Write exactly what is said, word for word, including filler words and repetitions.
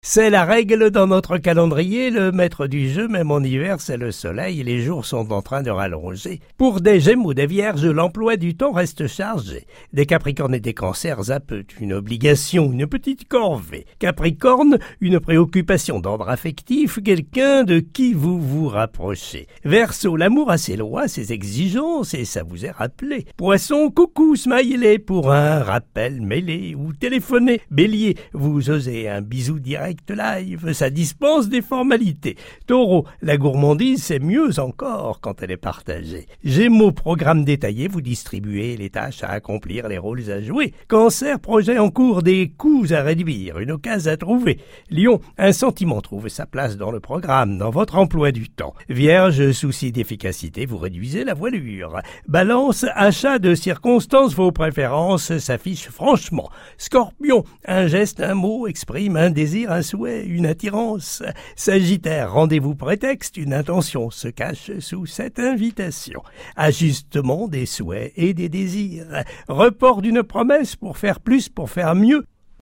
C'est la règle dans notre calendrier, le maître du jeu, même en hiver, c'est le soleil et les jours sont en train de rallonger. Pour des Gémeaux, des Vierges, l'emploi du temps reste chargé. Des Capricornes et des Cancers, zappent une obligation, une petite corvée. Capricorne, une préoccupation d'ordre affectif, quelqu'un de qui vous vous rapprochez. Verseau, l'amour a ses lois, ses exigences et ça vous est rappelé. Poisson, coucou, smiley pour un rappel mêlé ou téléphoné. Bélier, vous osez un bisou direct live, ça dispense des formalités. Taureau, la gourmandise c'est mieux encore quand elle est partagée. Gémeaux, programme détaillé, vous distribuez les tâches à accomplir, les rôles à jouer. Cancer, projet en cours, des coûts à réduire, une occasion à trouver. Lion, un sentiment trouve sa place dans le programme, dans votre emploi du temps. Vierge, souci d'efficacité, vous réduisez la voilure. Balance, achat de circonstances, vos préférences s'affichent franchement. Scorpion, un geste, un mot exprime un désir, un souhait, une attirance. Sagittaire, rendez-vous prétexte, une intention se cache sous cette invitation. Ajustement des souhaits et des désirs. Report d'une promesse pour faire plus, pour faire mieux.